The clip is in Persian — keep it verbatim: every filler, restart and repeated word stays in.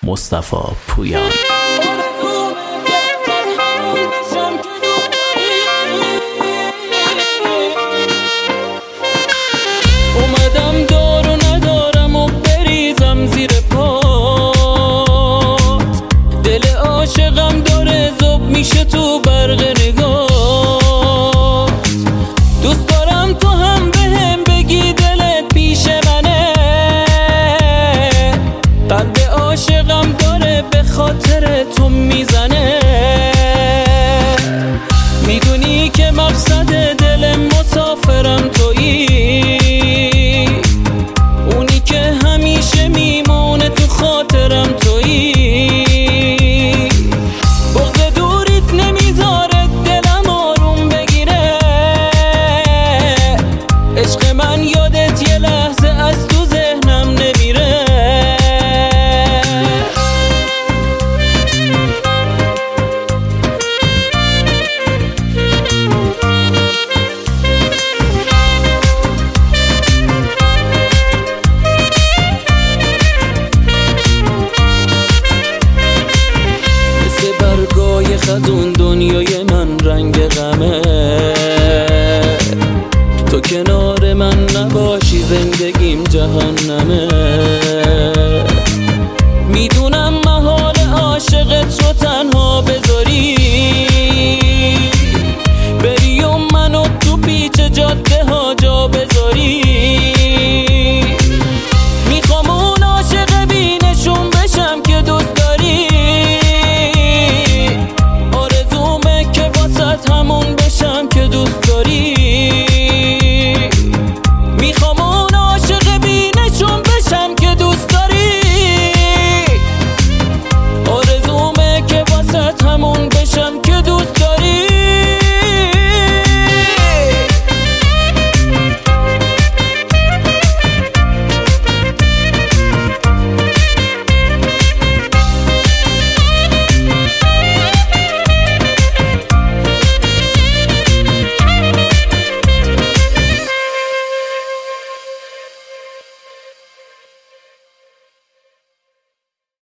مصطفی پویان. اومدم دارو ندارم و بریزم زیر پات، دل عاشقم داره زوب میشه تو برق نگاه. دوست دارم تو هم بهم بگی دلت پیش منه، قلب عاشقم داره به خاطر تو میزنه. میدونی که مقصد دل مسافرم تویی، اونی که همیشه میمونه تو خاطرم.